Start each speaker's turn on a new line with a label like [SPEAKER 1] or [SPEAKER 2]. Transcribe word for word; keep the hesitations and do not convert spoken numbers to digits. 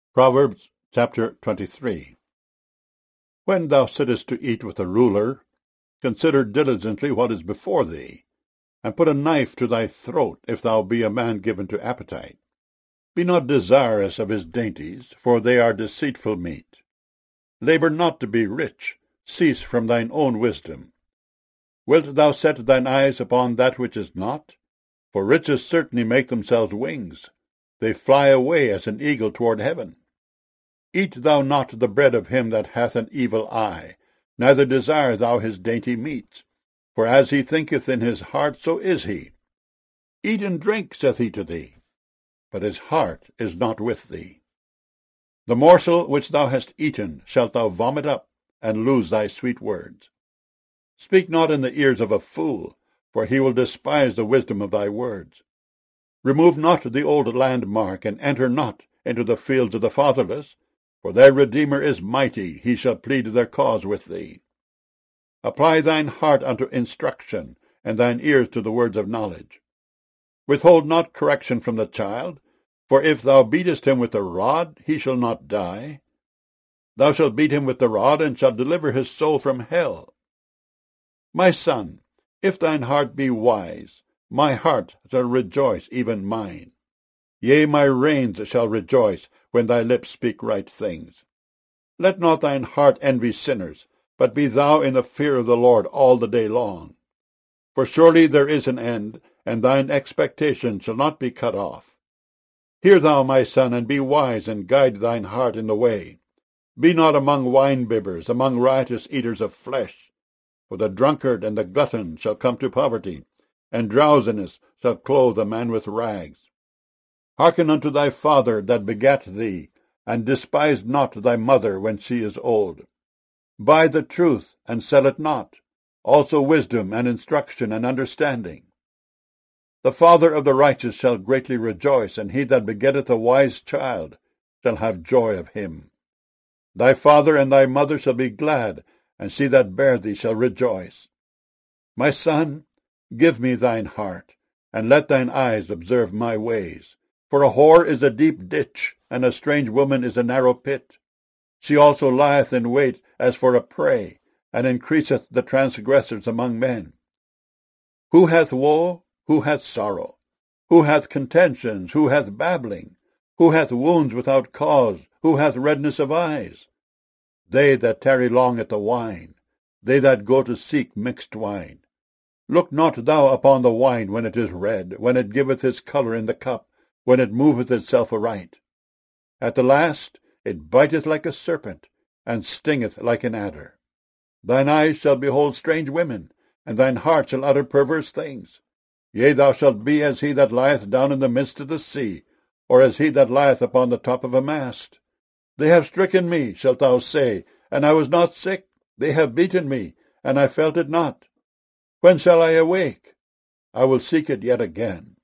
[SPEAKER 1] Proverbs chapter twenty-three. When thou sittest to eat with a ruler, consider diligently what is before thee, and put a knife to thy throat, if thou be a man given to appetite. Be not desirous of his dainties, for they are deceitful meat. Labour not to be rich, cease from thine own wisdom. Wilt thou set thine eyes upon that which is not? For riches certainly make themselves wings. They fly away as an eagle toward heaven. Eat thou not the bread of him that hath an evil eye, neither desire thou his dainty meats. For as he thinketh in his heart, so is he. Eat and drink, saith he to thee, but his heart is not with thee. The morsel which thou hast eaten shalt thou vomit up, and lose thy sweet words. Speak not in the ears of a fool, for he will despise the wisdom of thy words. Remove not the old landmark, and enter not into the fields of the fatherless, for their Redeemer is mighty, he shall plead their cause with thee. Apply thine heart unto instruction, and thine ears to the words of knowledge. Withhold not correction from the child, for if thou beatest him with the rod, he shall not die. Thou shalt beat him with the rod, and shalt deliver his soul from hell. My son, if thine heart be wise, my heart shall rejoice, even mine. Yea, my reins shall rejoice, when thy lips speak right things. Let not thine heart envy sinners, but be thou in the fear of the Lord all the day long. For surely there is an end, and thine expectation shall not be cut off. Hear thou, my son, and be wise, and guide thine heart in the way. Be not among wine-bibbers, among riotous eaters of flesh. For the drunkard and the glutton shall come to poverty, and drowsiness shall clothe a man with rags. Hearken unto thy father that begat thee, and despise not thy mother when she is old. Buy the truth, and sell it not, also wisdom and instruction and understanding. The father of the righteous shall greatly rejoice, and he that begetteth a wise child shall have joy of him. Thy father and thy mother shall be glad, and she that bare thee shall rejoice. My son, give me thine heart, and let thine eyes observe my ways. For a whore is a deep ditch, and a strange woman is a narrow pit. She also lieth in wait as for a prey, and increaseth the transgressors among men. Who hath woe? Who hath sorrow? Who hath contentions? Who hath babbling? Who hath wounds without cause? Who hath redness of eyes? They that tarry long at the wine, they that go to seek mixed wine. Look not thou upon the wine when it is red, when it giveth his colour in the cup, when it moveth itself aright. At the last it biteth like a serpent, and stingeth like an adder. Thine eyes shall behold strange women, and thine heart shall utter perverse things. Yea, thou shalt be as he that lieth down in the midst of the sea, or as he that lieth upon the top of a mast. They have stricken me, shalt thou say, and I was not sick. They have beaten me, and I felt it not. When shall I awake? I will seek it yet again.